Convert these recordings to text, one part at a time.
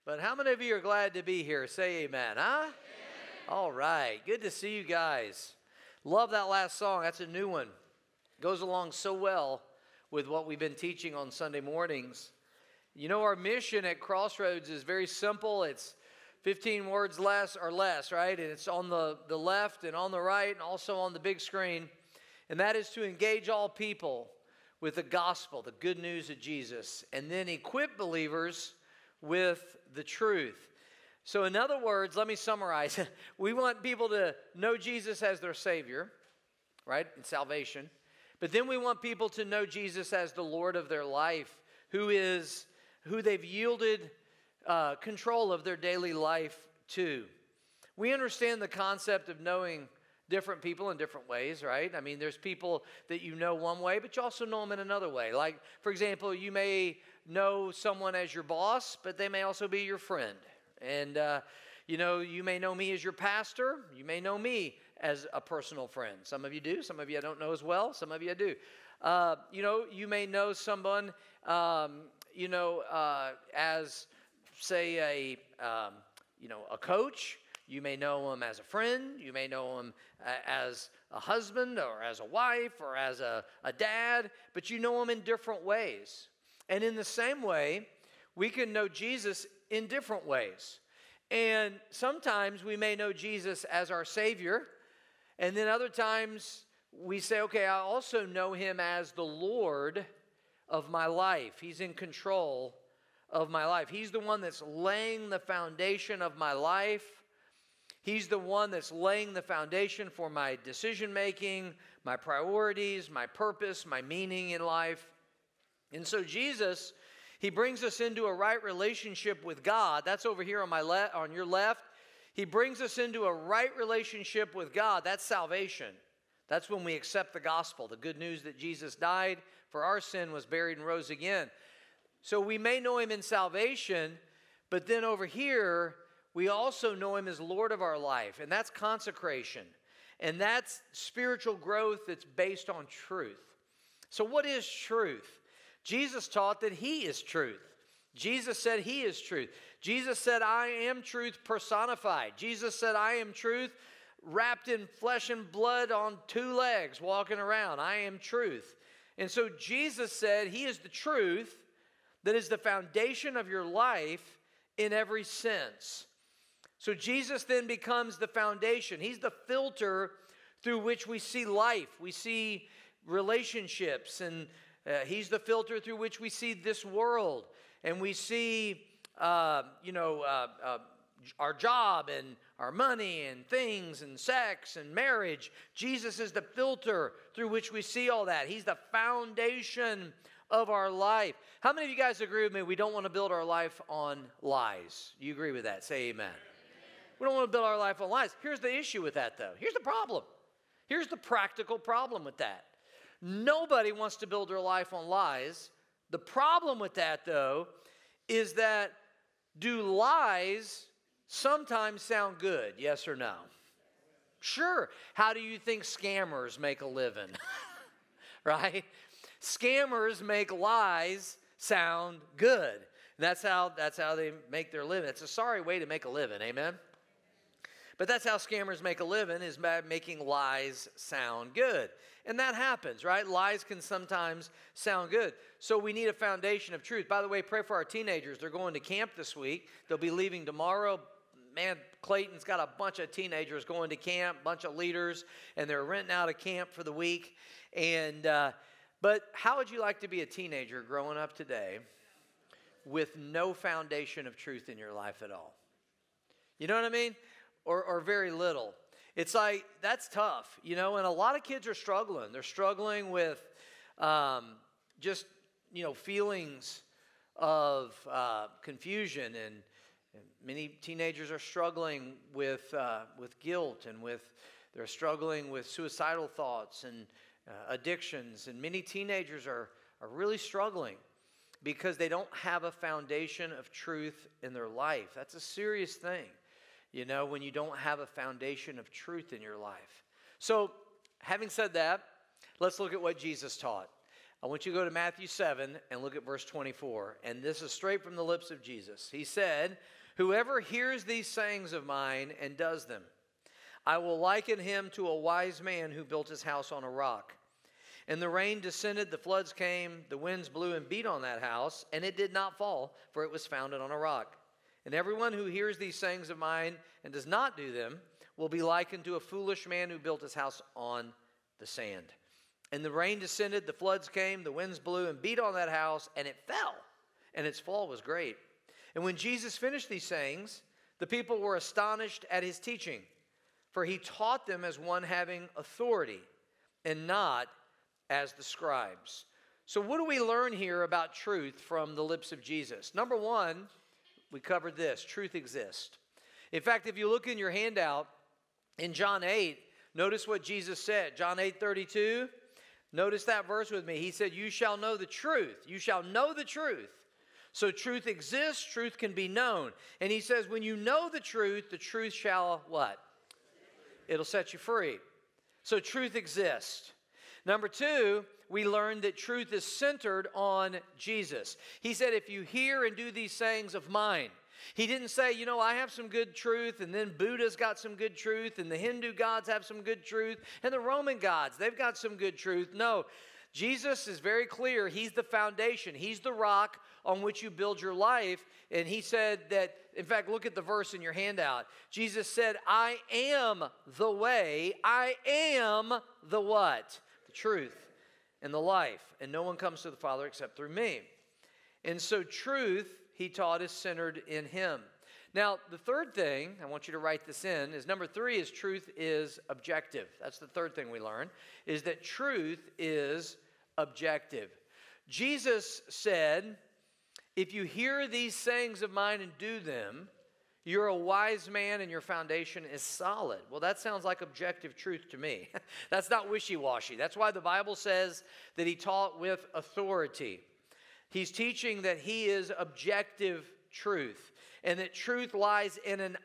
But how many of you are glad to be here? Say amen, huh? Amen. All right. Good to see you guys. Love that last song. That's a new one. Goes along so well with what we've been teaching on Sunday mornings. You know, our mission at Crossroads is very simple. It's 15 words less or less, right? And it's on the left and on the right and also on the big screen. And that is to engage all people with the gospel, the good news of Jesus, and then equip believers with the truth. So in other words, let me summarize. We want people to know Jesus as their Savior, right, in salvation. But then we want people to know Jesus as the Lord of their life, who they've yielded control of their daily life to. We understand the concept of knowing different people in different ways, right? I mean, there's people that you know one way, but you also know them in another way. Like, for example, you may know someone as your boss, but they may also be your friend. And, you may know me as your pastor. You may know me as a personal friend. Some of you do. Some of you I don't know as well. Some of you I do. You may know someone, as, say, a coach. You may know him as a friend. You may know him as a husband or as a wife or as a dad. But you know him in different ways. And in the same way, we can know Jesus in different ways. And sometimes we may know Jesus as our Savior. And then other times we say, okay, I also know him as the Lord of my life. He's in control of my life. He's the one that's laying the foundation of my life. He's the one that's laying the foundation for my decision making, my priorities, my purpose, my meaning in life. And so Jesus, he brings us into a right relationship with God. That's over here on your left. He brings us into a right relationship with God. That's salvation. That's when we accept the gospel, the good news that Jesus died for our sin, was buried, and rose again. So we may know him in salvation, but then over here, we also know him as Lord of our life, and that's consecration. And that's spiritual growth that's based on truth. So what is truth? Jesus taught that he is truth. Jesus said he is truth. Jesus said, I am truth personified. Jesus said, I am truth wrapped in flesh and blood on two legs, walking around. I am truth. And so Jesus said he is the truth that is the foundation of your life in every sense. So Jesus then becomes the foundation. He's the filter through which we see life. We see relationships, and he's the filter through which we see this world. And we see, our job and our money and things and sex and marriage. Jesus is the filter through which we see all that. He's the foundation of our life. How many of you guys agree with me? We don't want to build our life on lies. You agree with that? Say amen. We don't want to build our life on lies. Here's the issue with that, though. Here's the problem. Here's the practical problem with that. Nobody wants to build their life on lies. The problem with that, though, is that do lies sometimes sound good? Yes or no? Sure. How do you think scammers make a living? Right? Scammers make lies sound good. And that's how they make their living. It's a sorry way to make a living. Amen? But that's how scammers make a living, is by making lies sound good. And that happens, right? Lies can sometimes sound good. So we need a foundation of truth. By the way, pray for our teenagers. They're going to camp this week. They'll be leaving tomorrow. Man, Clayton's got a bunch of teenagers going to camp, a bunch of leaders, and they're renting out a camp for the week. But how would you like to be a teenager growing up today with no foundation of truth in your life at all? You know what I mean? Or very little. It's like, that's tough, and a lot of kids are struggling. They're struggling with feelings of confusion, and many teenagers are struggling with guilt, and they're struggling with suicidal thoughts and addictions, and many teenagers are really struggling because they don't have a foundation of truth in their life. That's a serious thing. When you don't have a foundation of truth in your life. So, having said that, let's look at what Jesus taught. I want you to go to Matthew 7 and look at verse 24. And this is straight from the lips of Jesus. He said, "Whoever hears these sayings of mine and does them, I will liken him to a wise man who built his house on a rock. And the rain descended, the floods came, the winds blew and beat on that house, and it did not fall, for it was founded on a rock. And everyone who hears these sayings of mine and does not do them will be likened to a foolish man who built his house on the sand. And the rain descended, the floods came, the winds blew and beat on that house, and it fell, and its fall was great. And when Jesus finished these sayings, the people were astonished at his teaching, for he taught them as one having authority, and not as the scribes." So what do we learn here about truth from the lips of Jesus? Number one, we covered this: truth exists. In fact, if you look in your handout, in John 8, notice what Jesus said. John 8:32. Notice that verse with me. He said, "You shall know the truth. You shall know the truth." So truth exists. Truth can be known. And he says, when you know the truth shall what? It'll set you free. So truth exists. Number two, we learned that truth is centered on Jesus. He said, if you hear and do these sayings of mine. He didn't say, I have some good truth, and then Buddha's got some good truth, and the Hindu gods have some good truth, and the Roman gods, they've got some good truth. No, Jesus is very clear. He's the foundation. He's the rock on which you build your life. And he said that, in fact, look at the verse in your handout. Jesus said, I am the way. I am the what? The truth and the life. And no one comes to the Father except through me. And so truth, he taught, is centered in him. Now, the third thing, I want you to write this in, is number three is truth is objective. That's the third thing we learn, is that truth is objective. Jesus said, if you hear these sayings of mine and do them, you're a wise man and your foundation is solid. Well, that sounds like objective truth to me. That's not wishy-washy. That's why the Bible says that he taught with authority. He's teaching that he is objective truth, and that truth lies in an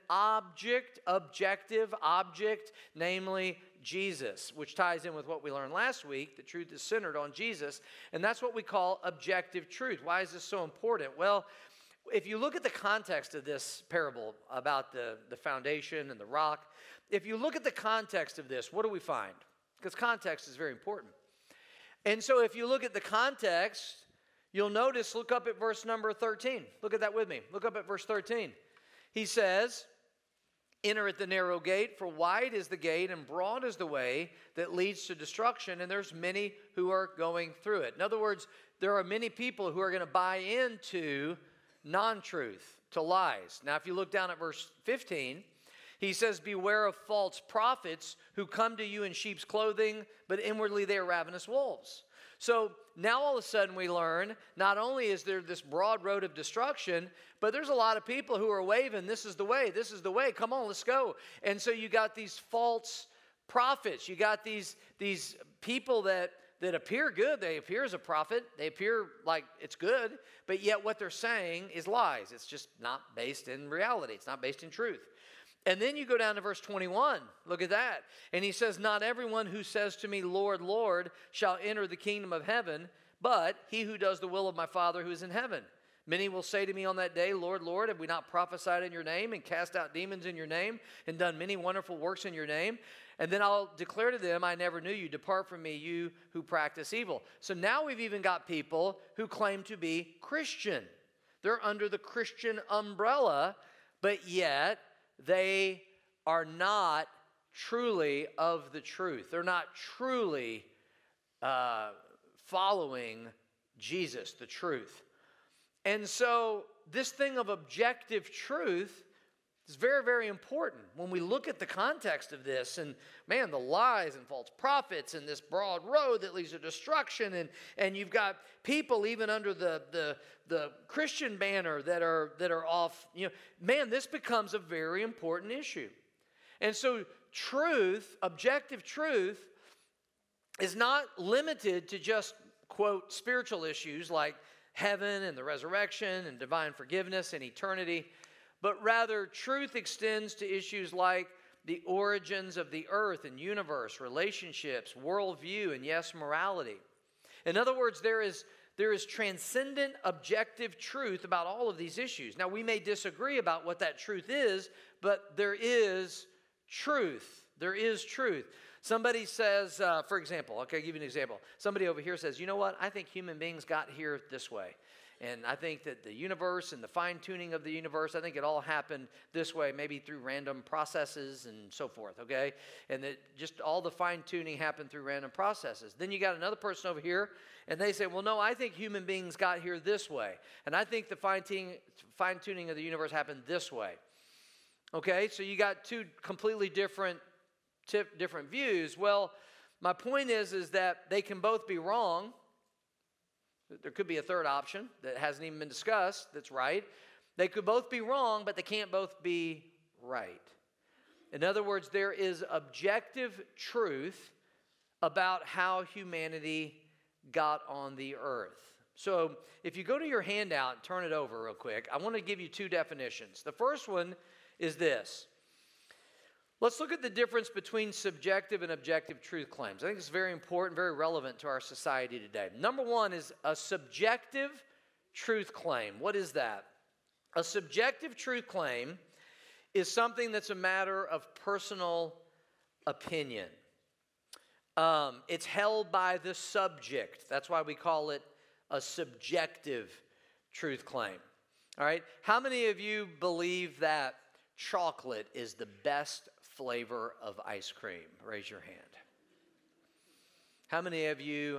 objective object, namely Jesus, which ties in with what we learned last week. The truth is centered on Jesus, and that's what we call objective truth. Why is this so important? Well, if you look at the context of this parable about the foundation and the rock, if you look at the context of this, what do we find? Because context is very important. And so if you look at the context, you'll notice, look up at verse number 13. Look at that with me. Look up at verse 13. He says, enter at the narrow gate, for wide is the gate and broad is the way that leads to destruction, and there's many who are going through it. In other words, there are many people who are going to buy into non-truth, to lies. Now, if you look down at verse 15, he says, beware of false prophets who come to you in sheep's clothing, but inwardly they are ravenous wolves. So now all of a sudden we learn, not only is there this broad road of destruction, but there's a lot of people who are waving, this is the way, come on, let's go. And so you got these false prophets. You got these people that appear good. They appear as a prophet. They appear like it's good, but yet what they're saying is lies. It's just not based in reality. It's not based in truth. And then you go down to verse 21. Look at that. And he says, not everyone who says to me, Lord, Lord, shall enter the kingdom of heaven, but he who does the will of my Father who is in heaven. Many will say to me on that day, Lord, Lord, have we not prophesied in your name and cast out demons in your name and done many wonderful works in your name? And then I'll declare to them, I never knew you. Depart from me, you who practice evil. So now we've even got people who claim to be Christian. They're under the Christian umbrella, but yet they are not truly of the truth. They're not truly following Jesus, the truth. And so this thing of objective truth is very, very important when we look at the context of this. And man, the lies and false prophets and this broad road that leads to destruction. And you've got people even under the Christian banner that are off. Man, this becomes a very important issue. And so truth, objective truth, is not limited to just, quote, spiritual issues like heaven and the resurrection and divine forgiveness and eternity. But rather, truth extends to issues like the origins of the earth and universe, relationships, worldview, and yes, morality. In other words, there is transcendent objective truth about all of these issues. Now, we may disagree about what that truth is, but there is truth. There is truth. Somebody says, for example, okay, I'll give you an example. Somebody over here says, you know what? I think human beings got here this way. And I think that the universe and the fine-tuning of the universe, I think it all happened this way, maybe through random processes and so forth, okay? And that just all the fine-tuning happened through random processes. Then you got another person over here, and they say, well, no, I think human beings got here this way. And I think the fine-tuning of the universe happened this way. Okay, so you got two completely different views. Well, my point is that they can both be wrong. There could be a third option that hasn't even been discussed that's right. They could both be wrong, but they can't both be right. In other words, there is objective truth about how humanity got on the earth. So if you go to your handout and turn it over real quick, I want to give you two definitions. The first one is this. Let's look at the difference between subjective and objective truth claims. I think it's very important, very relevant to our society today. Number one is a subjective truth claim. What is that? A subjective truth claim is something that's a matter of personal opinion. It's held by the subject. That's why we call it a subjective truth claim. All right? How many of you believe that chocolate is the best flavor of ice cream? Raise your hand. How many of you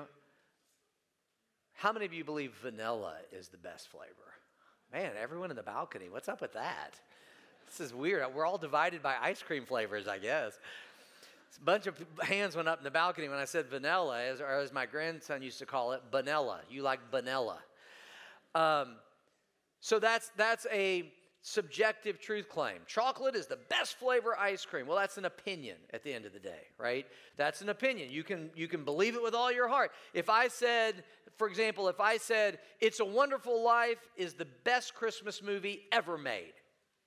believe vanilla is the best flavor? Man, everyone in the balcony, what's up with that? This is weird. We're all divided by ice cream flavors, I guess. A bunch of hands went up in the balcony when I said vanilla, or as my grandson used to call it, banella. You like banella. So that's a subjective truth claim. Chocolate is the best flavor ice cream. Well, that's an opinion at the end of the day, right? That's an opinion. You can believe it with all your heart. If I said, for example, It's a Wonderful Life is the best Christmas movie ever made.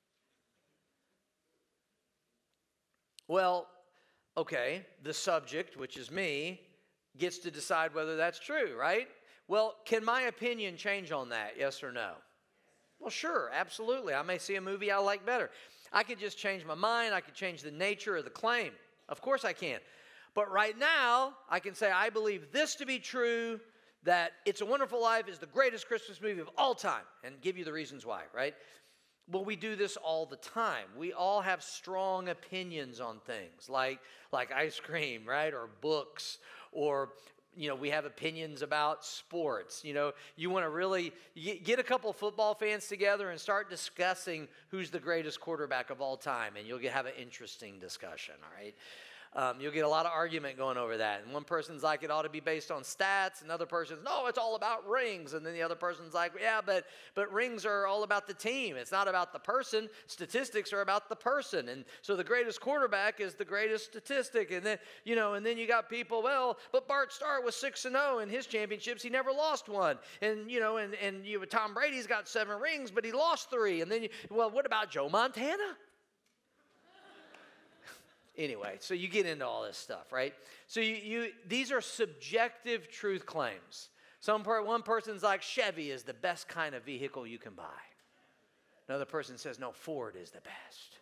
Well, okay, the subject, which is me, gets to decide whether that's true, right? Well, can my opinion change on that, yes or no? Well, sure, absolutely. I may see a movie I like better. I could just change my mind. I could change the nature of the claim. Of course I can. But right now, I can say, I believe this to be true, that It's a Wonderful Life is the greatest Christmas movie of all time, and give you the reasons why, right? Well, we do this all the time. We all have strong opinions on things, like ice cream, right, or books, or we have opinions about sports. You want to really get a couple of football fans together and start discussing who's the greatest quarterback of all time, and you'll have an interesting discussion, all right? You'll get a lot of argument going over that. And one person's like, it ought to be based on stats. Another person's, no, it's all about rings. And then the other person's like, yeah, but rings are all about the team. It's not about the person. Statistics are about the person. And so the greatest quarterback is the greatest statistic. And then, you got people, well, but Bart Starr was 6-0 in his championships. He never lost one. And, Tom Brady's got 7 rings, but he lost 3. And then, what about Joe Montana? Anyway, so you get into all this stuff, right? So these are subjective truth claims. One person's like, Chevy is the best kind of vehicle you can buy. Another person says, no, Ford is the best.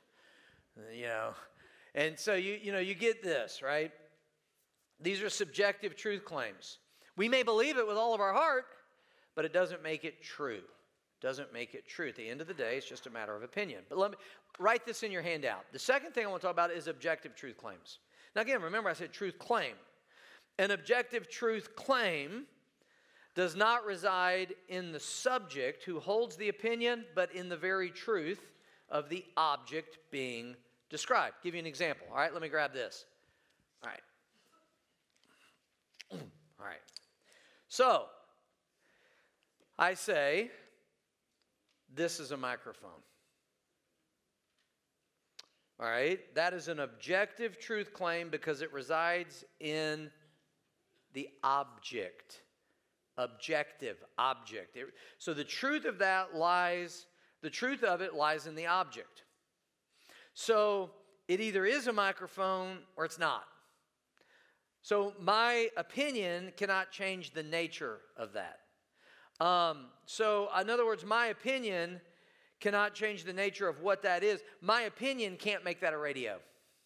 And so you get this, right? These are subjective truth claims. We may believe it with all of our heart, but it doesn't make it true. Doesn't make it true. At the end of the day, it's just a matter of opinion. But let me write this in your handout. The second thing I want to talk about is objective truth claims. Now again, remember I said truth claim. An objective truth claim does not reside in the subject who holds the opinion, but in the very truth of the object being described. I'll give you an example. All right, let me grab this. All right. So, I say, this is a microphone. All right? That is an objective truth claim because it resides in the object. Objective, object. So the truth of it lies in the object. So it either is a microphone or it's not. So my opinion cannot change the nature of that. So in other words, my opinion cannot change the nature of what that is. My opinion can't make that a radio.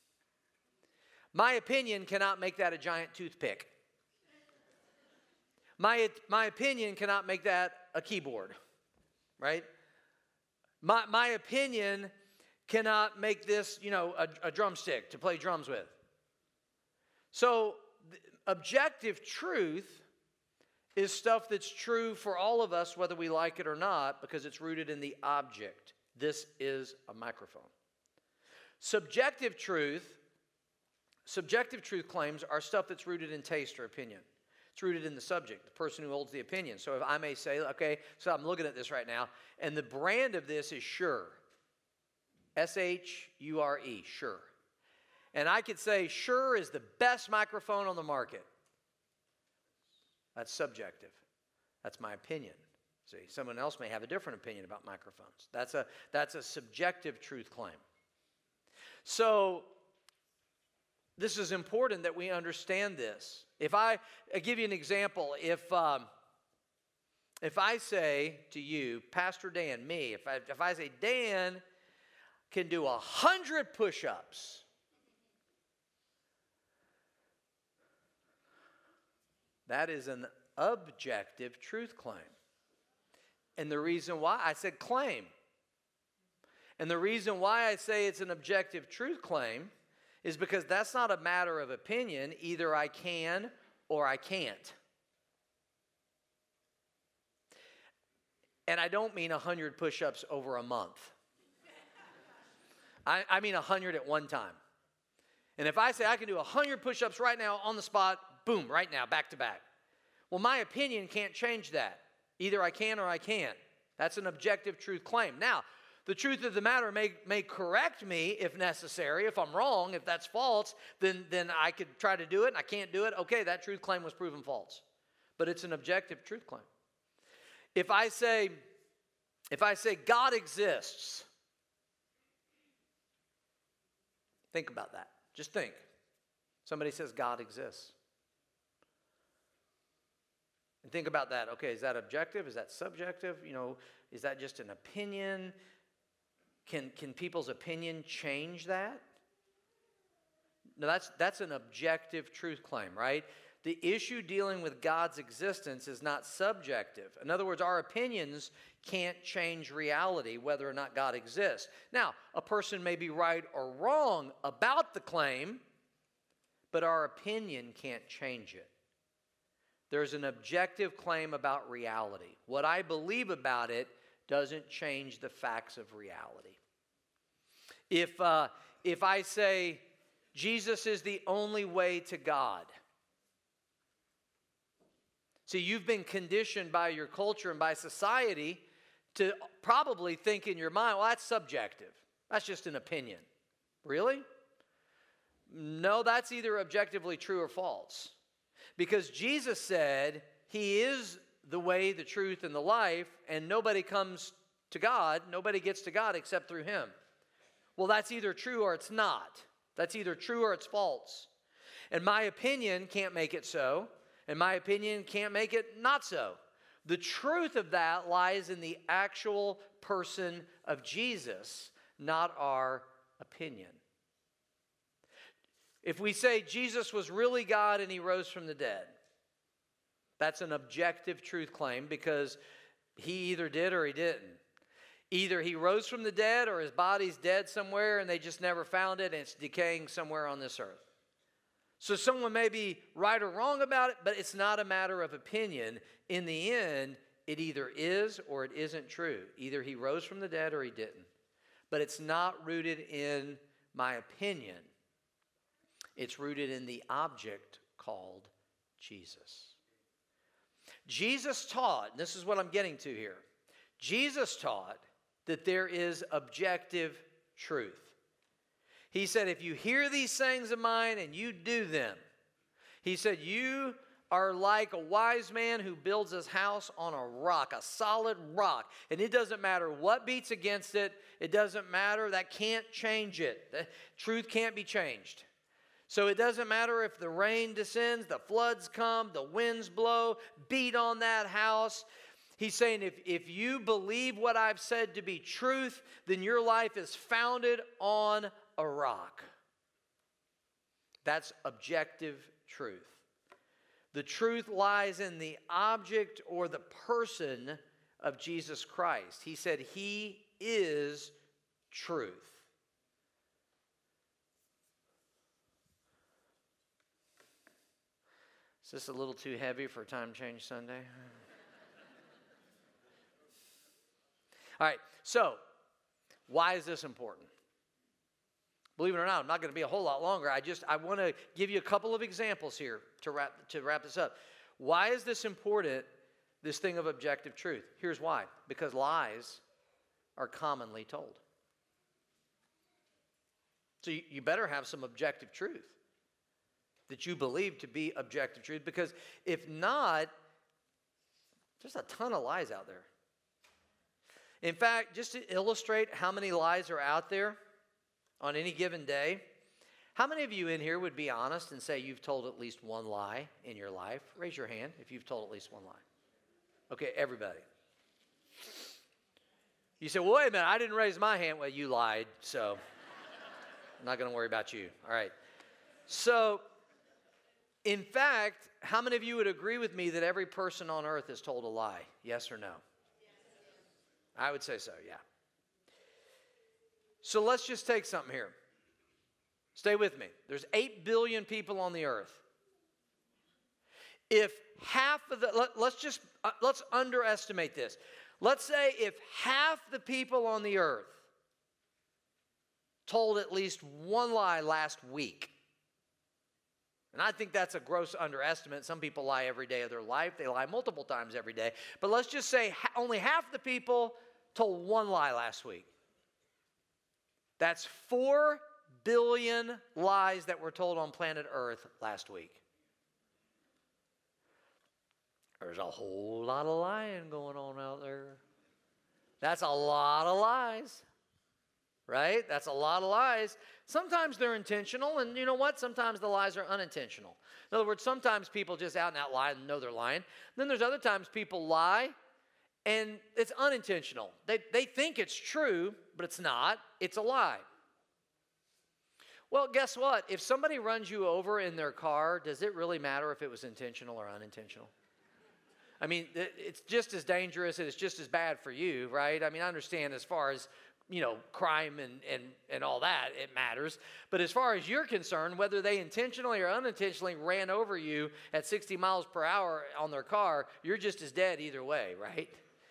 My opinion cannot make that a giant toothpick. My opinion cannot make that a keyboard, right? My opinion cannot make this, a drumstick to play drums with. So objective truth is stuff that's true for all of us, whether we like it or not, because it's rooted in the object. This is a microphone. Subjective truth claims are stuff that's rooted in taste or opinion. It's rooted in the subject, the person who holds the opinion. So if I may say, okay, so I'm looking at this right now, and the brand of this is Shure. S-H-U-R-E, Shure. And I could say Shure is the best microphone on the market. That's subjective. That's my opinion. See, someone else may have a different opinion about microphones. That's a subjective truth claim. So this is important that we understand this. If I give you an example, if I say to you, Pastor Dan, me, if I say Dan can do 100 push-ups, that is an objective truth claim. And the reason why, I said claim. And the reason why I say it's an objective truth claim is because that's not a matter of opinion. Either I can or I can't. And I don't mean 100 push-ups over a month. I mean 100 at one time. And if I say I can do 100 push-ups right now on the spot, boom, right now, back to back. Well, my opinion can't change that. Either I can or I can't. That's an objective truth claim. Now, the truth of the matter may correct me if necessary. If I'm wrong, if that's false, then I could try to do it and I can't do it. Okay, that truth claim was proven false. But it's an objective truth claim. If I say God exists, think about that. Just think. Somebody says God exists. And think about that. Okay, is that objective? Is that subjective? Is that just an opinion? Can people's opinion change that? No, that's an objective truth claim, right? The issue dealing with God's existence is not subjective. In other words, our opinions can't change reality, whether or not God exists. Now, a person may be right or wrong about the claim, but our opinion can't change it. There's an objective claim about reality. What I believe about it doesn't change the facts of reality. If I say Jesus is the only way to God, see, you've been conditioned by your culture and by society to probably think in your mind, well, that's subjective. That's just an opinion. Really? No, that's either objectively true or false. Because Jesus said he is the way, the truth, and the life, and nobody comes to God, nobody gets to God except through him. Well, that's either true or it's not. That's either true or it's false. And my opinion can't make it so, and my opinion can't make it not so. The truth of that lies in the actual person of Jesus, not our opinion. If we say Jesus was really God and he rose from the dead, that's an objective truth claim because he either did or he didn't. Either he rose from the dead or his body's dead somewhere and they just never found it and it's decaying somewhere on this earth. So someone may be right or wrong about it, but it's not a matter of opinion. In the end, it either is or it isn't true. Either he rose from the dead or he didn't. But it's not rooted in my opinion. It's rooted in the object called Jesus. Jesus taught, and this is what I'm getting to here. Jesus taught that there is objective truth. He said, if you hear these sayings of mine and you do them, he said, you are like a wise man who builds his house on a rock, a solid rock. And it doesn't matter what beats against it. It doesn't matter. That can't change it. The truth can't be changed. So it doesn't matter if the rain descends, the floods come, the winds blow, beat on that house. He's saying if you believe what I've said to be truth, then your life is founded on a rock. That's objective truth. The truth lies in the object or the person of Jesus Christ. He said he is truth. Is this a little too heavy for Time Change Sunday? All right, so why is this important? Believe it or not, I'm not going to be a whole lot longer. I want to give you a couple of examples here to wrap this up. Why is this important, this thing of objective truth? Here's why. Because lies are commonly told. So you better have some objective truth that you believe to be objective truth, because if not, there's a ton of lies out there. In fact, just to illustrate how many lies are out there on any given day, how many of you in here would be honest and say you've told at least one lie in your life? Raise your hand if you've told at least one lie. Okay, everybody. You say, well, wait a minute, I didn't raise my hand. Well, you lied, so I'm not going to worry about you. All right. So, in fact, how many of you would agree with me that every person on earth has told a lie? Yes or no? I would say so, yeah. So let's just take something here. Stay with me. There's 8 billion people on the earth. If half of the, let's underestimate this. Let's say if half the people on the earth told at least one lie last week. And I think that's a gross underestimate. Some people lie every day of their life. They lie multiple times every day. But let's just say only half the people told one lie last week. That's 4 billion lies that were told on planet Earth last week. There's a whole lot of lying going on out there. That's a lot of lies, right? That's a lot of lies. Sometimes they're intentional, and you know what? Sometimes the lies are unintentional. In other words, sometimes people just out and out lie and know they're lying. Then there's other times people lie, and it's unintentional. They think it's true, but it's not. It's a lie. Well, guess what? If somebody runs you over in their car, does it really matter if it was intentional or unintentional? I mean, it's just as dangerous and it's just as bad for you, right? I mean, I understand as far as, crime and all that, it matters. But as far as you're concerned, whether they intentionally or unintentionally ran over you at 60 miles per hour on their car, you're just as dead either way, right?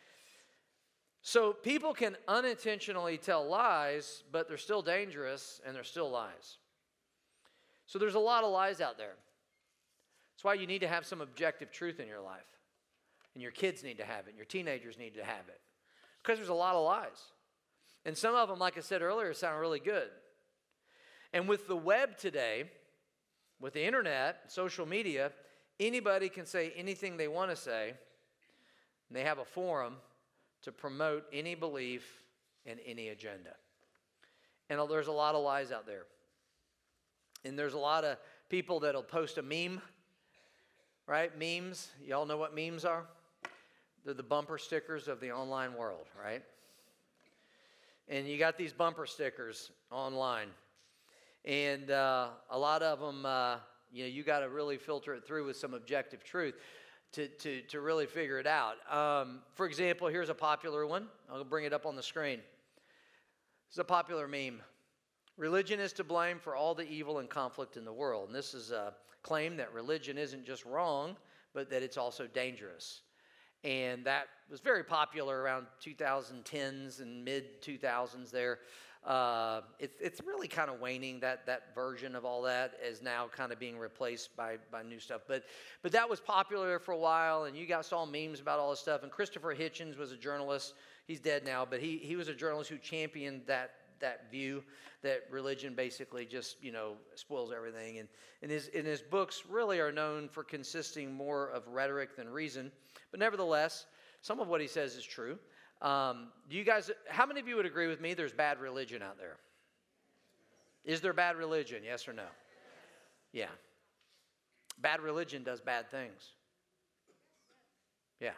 So people can unintentionally tell lies, but they're still dangerous and they're still lies. So there's a lot of lies out there. That's why you need to have some objective truth in your life. And your kids need to have it. And your teenagers need to have it. Because there's a lot of lies. And some of them, like I said earlier, sound really good. And with the web today, with the internet, social media, anybody can say anything they want to say. And they have a forum to promote any belief and any agenda. And there's a lot of lies out there. And there's a lot of people that'll post a meme, right? Memes, y'all know what memes are? They're the bumper stickers of the online world, right? And you got these bumper stickers online. And a lot of them, you got to really filter it through with some objective truth to really figure it out. For example, here's a popular one. I'll bring it up on the screen. It's a popular meme. Religion is to blame for all the evil and conflict in the world. And this is a claim that religion isn't just wrong, but that it's also dangerous. And that was very popular around 2010s and mid-2000s there. It's really kind of waning. That version of all that is now kind of being replaced by new stuff. But that was popular for a while, and you guys saw memes about all this stuff. And Christopher Hitchens was a journalist. He's dead now, but he was a journalist who championed that view that religion basically just, spoils everything. And his books really are known for consisting more of rhetoric than reason. But nevertheless, some of what he says is true. How many of you would agree with me there's bad religion out there? Is there bad religion, yes or no? Yeah. Bad religion does bad things. Yeah.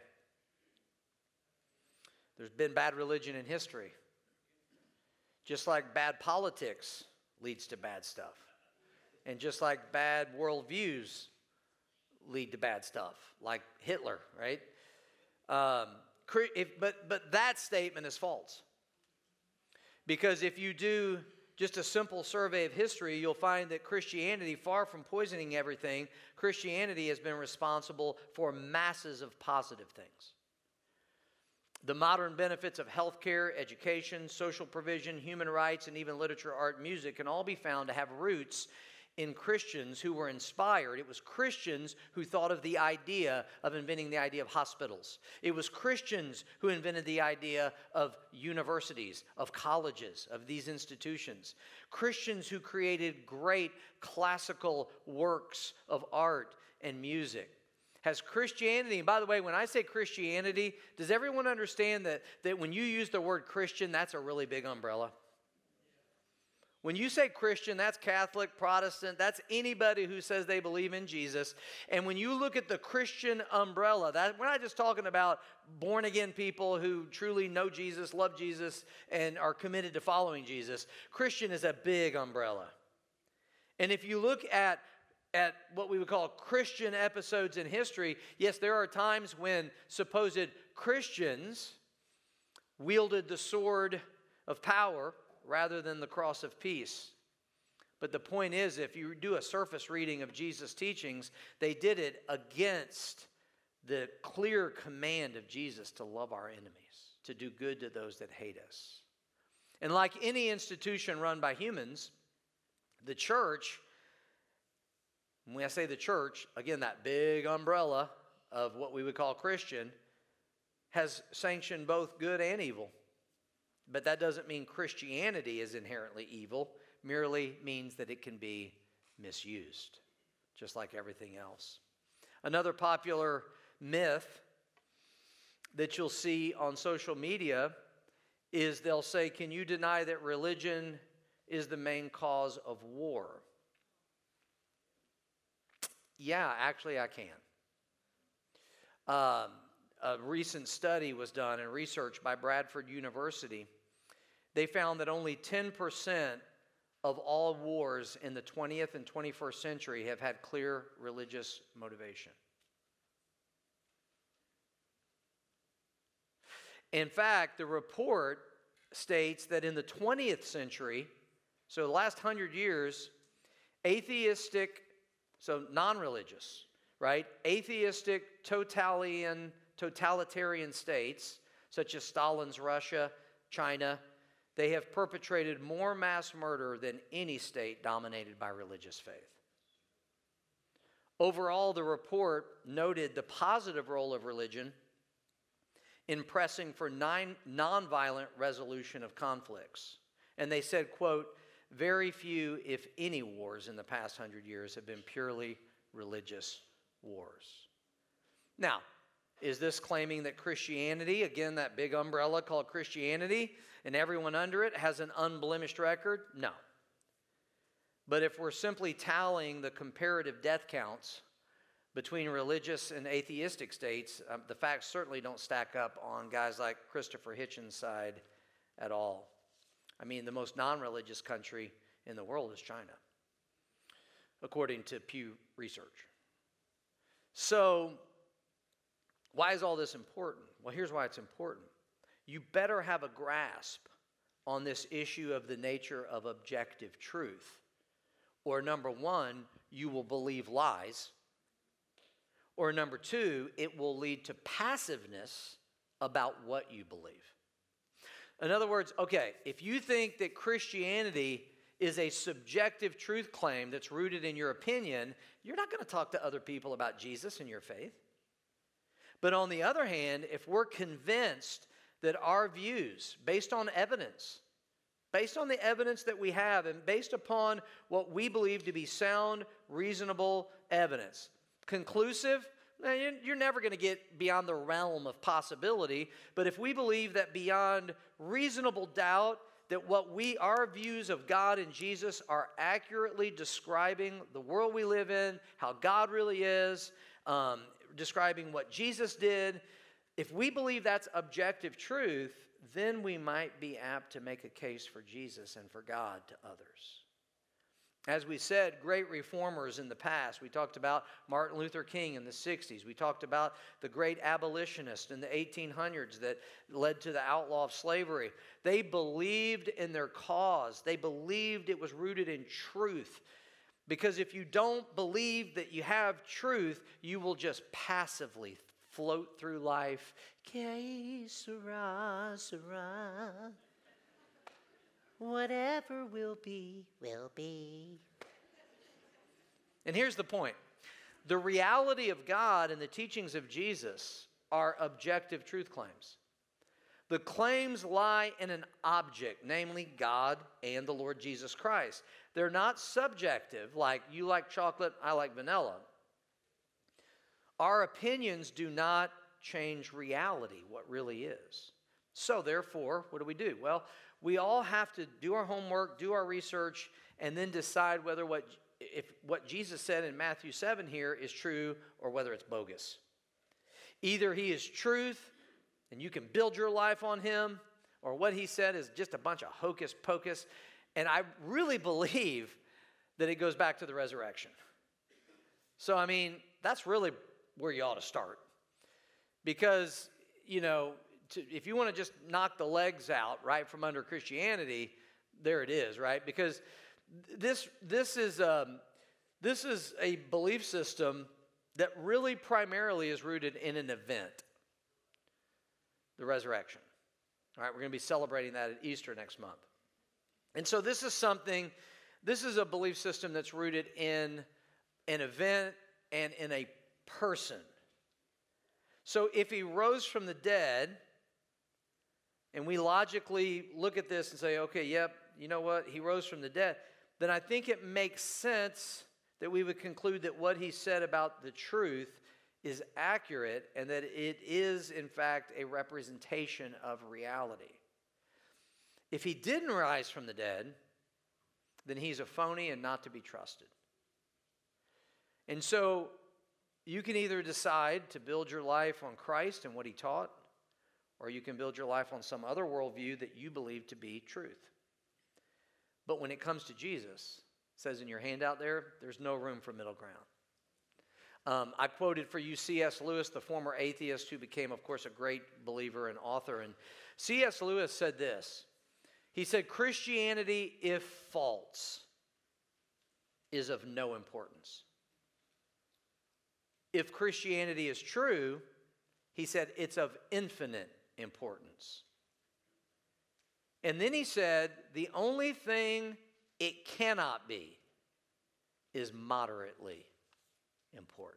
There's been bad religion in history. Just like bad politics leads to bad stuff. And just like bad worldviews lead to bad stuff, like Hitler, right? But that statement is false. Because if you do just a simple survey of history, you'll find that Christianity, far from poisoning everything, Christianity has been responsible for masses of positive things. The modern benefits of healthcare, education, social provision, human rights, and even literature, art, music can all be found to have roots in Christians who were inspired. It was Christians who thought of the idea of inventing the idea of hospitals. It was Christians who invented the idea of universities, of colleges, of these institutions. Christians who created great classical works of art and music. Has Christianity, and by the way, when I say Christianity, does everyone understand that when you use the word Christian, that's a really big umbrella? When you say Christian, that's Catholic, Protestant, that's anybody who says they believe in Jesus. And when you look at the Christian umbrella, we're not just talking about born-again people who truly know Jesus, love Jesus, and are committed to following Jesus. Christian is a big umbrella. And if you look at what we would call Christian episodes in history, yes, there are times when supposed Christians wielded the sword of power rather than the cross of peace. But the point is, if you do a surface reading of Jesus' teachings, they did it against the clear command of Jesus to love our enemies, to do good to those that hate us. And like any institution run by humans, the church, when I say the church, again, that big umbrella of what we would call Christian, has sanctioned both good and evil. But that doesn't mean Christianity is inherently evil, merely means that it can be misused, just like everything else. Another popular myth that you'll see on social media is they'll say, can you deny that religion is the main cause of war? Yeah, actually I can. A recent study was done and research by Bradford University. They found that only 10% of all wars in the 20th and 21st century have had clear religious motivation. In fact, the report states that in the 20th century, so the last 100 years, atheistic, so non-religious, right? Atheistic, totalitarian states, such as Stalin's Russia, China, they have perpetrated more mass murder than any state dominated by religious faith. Overall, the report noted the positive role of religion in pressing for nonviolent resolution of conflicts. And they said, quote, very few, if any, wars in the past 100 years have been purely religious wars. Now, is this claiming that Christianity, again, that big umbrella called Christianity, and everyone under it has an unblemished record? No. But if we're simply tallying the comparative death counts between religious and atheistic states, the facts certainly don't stack up on guys like Christopher Hitchens' side at all. I mean, the most non-religious country in the world is China, according to Pew Research. So, why is all this important? Well, here's why it's important. You better have a grasp on this issue of the nature of objective truth. Or number one, you will believe lies. Or number two, it will lead to passiveness about what you believe. In other words, okay, if you think that Christianity is a subjective truth claim that's rooted in your opinion, you're not going to talk to other people about Jesus and your faith. But on the other hand, if we're convinced that our views, based on evidence, based on the evidence that we have, and based upon what we believe to be sound, reasonable evidence, conclusive, you're never going to get beyond the realm of possibility. But if we believe that beyond reasonable doubt, that our views of God and Jesus are accurately describing the world we live in, how God really is, describing what Jesus did, if we believe that's objective truth, then we might be apt to make a case for Jesus and for God to others. As we said, great reformers in the past. We talked about Martin Luther King in the 60s. We talked about the great abolitionists in the 1800s that led to the outlaw of slavery. They believed in their cause. They believed it was rooted in truth. Because if you don't believe that you have truth, you will just passively float through life. Que sera, sera. Whatever will be, will be. And here's the point. The reality of God and the teachings of Jesus are objective truth claims. The claims lie in an object, namely God and the Lord Jesus Christ. They're not subjective, like you like chocolate, I like vanilla. Our opinions do not change reality, what really is. So therefore, what do? Well, we all have to do our homework, do our research, and then decide whether what Jesus said in Matthew 7 here is true or whether it's bogus. Either he is truth and you can build your life on him, or what he said is just a bunch of hocus pocus. And I really believe that it goes back to the resurrection. So, I mean, that's really where you ought to start. Because, if you want to just knock the legs out right from under Christianity, there it is, right? Because this is a belief system that really primarily is rooted in an event, the resurrection. All right, we're going to be celebrating that at Easter next month. And so this is a belief system that's rooted in an event and in a person. So if he rose from the dead, and we logically look at this and say, okay, yep, you know what, he rose from the dead, then I think it makes sense that we would conclude that what he said about the truth is accurate and that it is, in fact, a representation of reality. If he didn't rise from the dead, then he's a phony and not to be trusted. And so you can either decide to build your life on Christ and what he taught, or you can build your life on some other worldview that you believe to be truth. But when it comes to Jesus, it says in your handout there's no room for middle ground. I quoted for you C.S. Lewis, the former atheist who became, of course, a great believer and author. And C.S. Lewis said this. He said, Christianity, if false, is of no importance. If Christianity is true, he said, it's of infinite importance. And then he said, the only thing it cannot be is moderately important.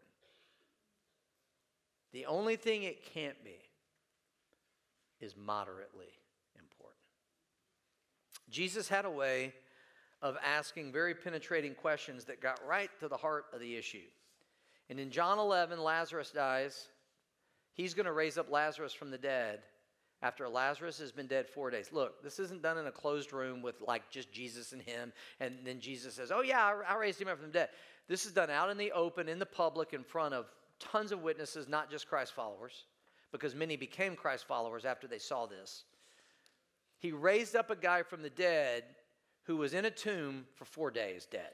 The only thing it can't be is moderately important. Jesus had a way of asking very penetrating questions that got right to the heart of the issue. And in John 11, Lazarus dies. He's going to raise up Lazarus from the dead after Lazarus has been dead 4 days. Look, this isn't done in a closed room with like just Jesus and him, and then Jesus says, oh yeah, I raised him up from the dead. This is done out in the open, in the public, in front of tons of witnesses, not just Christ followers, because many became Christ followers after they saw this. He raised up a guy from the dead who was in a tomb for 4 days dead.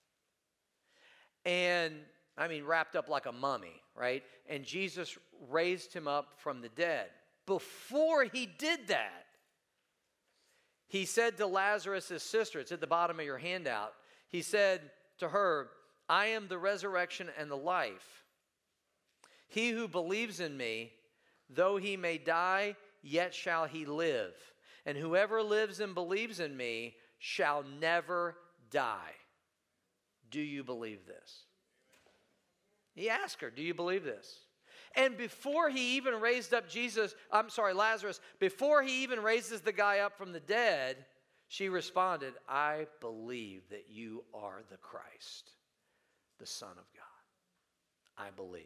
And, wrapped up like a mummy, right? And Jesus raised him up from the dead. Before he did that, he said to Lazarus' sister, it's at the bottom of your handout, he said to her, I am the resurrection and the life. He who believes in me, though he may die, yet shall he live. And whoever lives and believes in me shall never die. Do you believe this? He asked her, do you believe this? And before he even raised up Lazarus, before he even raises the guy up from the dead, she responded, I believe that you are the Christ, the Son of God. I believe.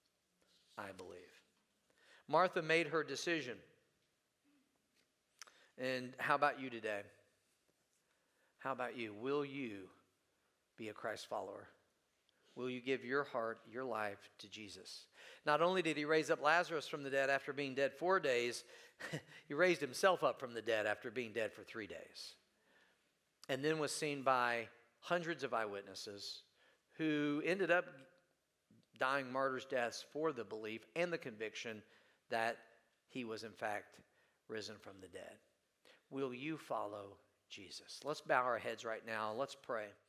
I believe. Martha made her decision. And how about you today? How about you? Will you be a Christ follower? Will you give your heart, your life to Jesus? Not only did he raise up Lazarus from the dead after being dead 4 days, he raised himself up from the dead after being dead for 3 days. And then was seen by hundreds of eyewitnesses who ended up dying martyrs' deaths for the belief and the conviction that he was in fact risen from the dead. Will you follow Jesus? Let's bow our heads right now. Let's pray.